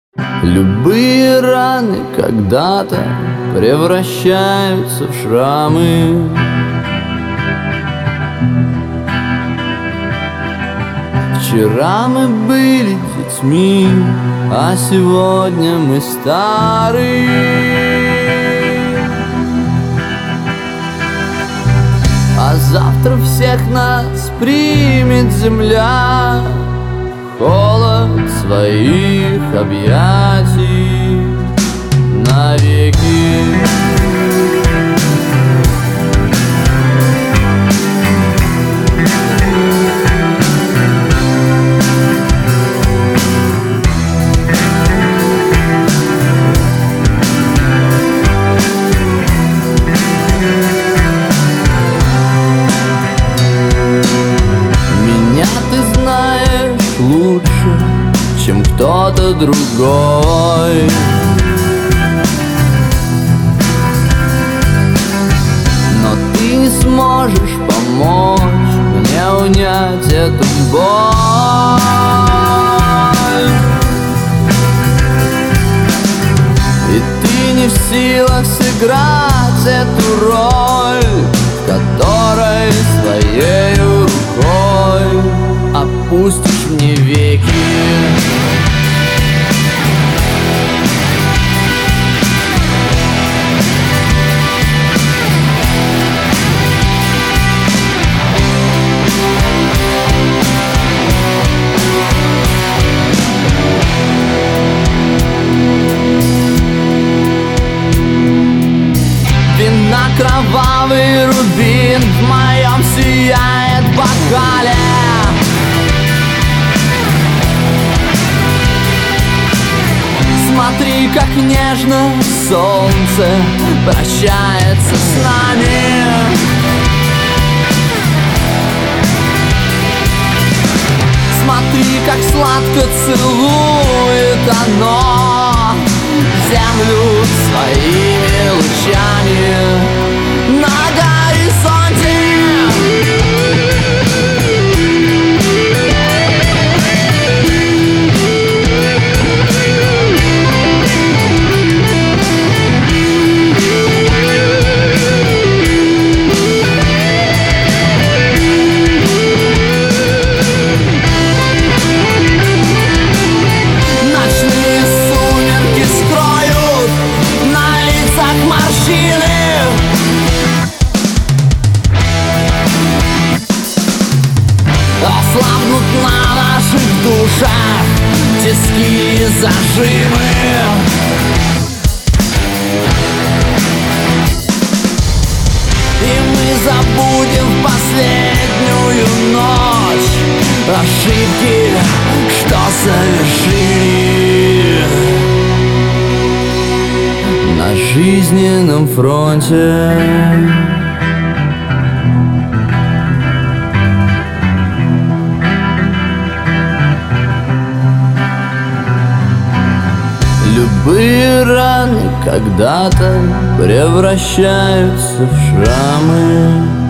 Любые раны когда-то превращаются в шрамы. Вчера мы были детьми, а сегодня мы старые. А завтра всех нас примет земля, холод своих объятий навеки. Меня ты знаешь лучше, чем кто-то другой. Но ты не сможешь помочь мне унять эту боль. И ты не в силах сыграть эту роль, в которой своею рукой опустишь мне веки. Кровавый рубин в моем сияет бокале. Смотри, как нежно солнце прощается с нами. Смотри, как сладко целует оно землю своими лучами на горизонте. Ночные сумерки скроют на лицах морщины. Ослабнут на наших душах тиски и зажимы. И мы забудем в последнюю ночь ошибки, что совершили на жизненном фронте. Любые раны когда-то превращаются в шрамы.